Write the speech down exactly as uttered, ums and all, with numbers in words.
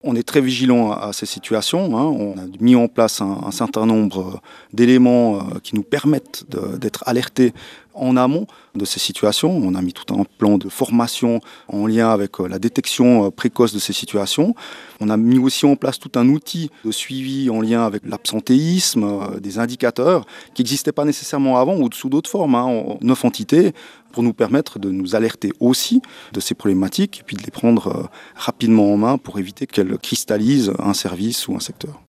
On est très vigilant à, à ces situations. Hein. On a mis en place un, un certain nombre d'éléments euh, qui nous permettent de, d'être alertés en amont de ces situations. On a mis tout un plan de formation en lien avec euh, la détection euh, précoce de ces situations. On a mis aussi en place tout un outil de suivi en lien avec l'absentéisme, euh, des indicateurs qui n'existaient pas nécessairement avant ou sous d'autres formes, hein, en neuf entités, pour nous permettre de nous alerter aussi de ces problématiques et puis de les prendre euh, rapidement en main pour éviter qu'elles cristallisent un service ou un secteur.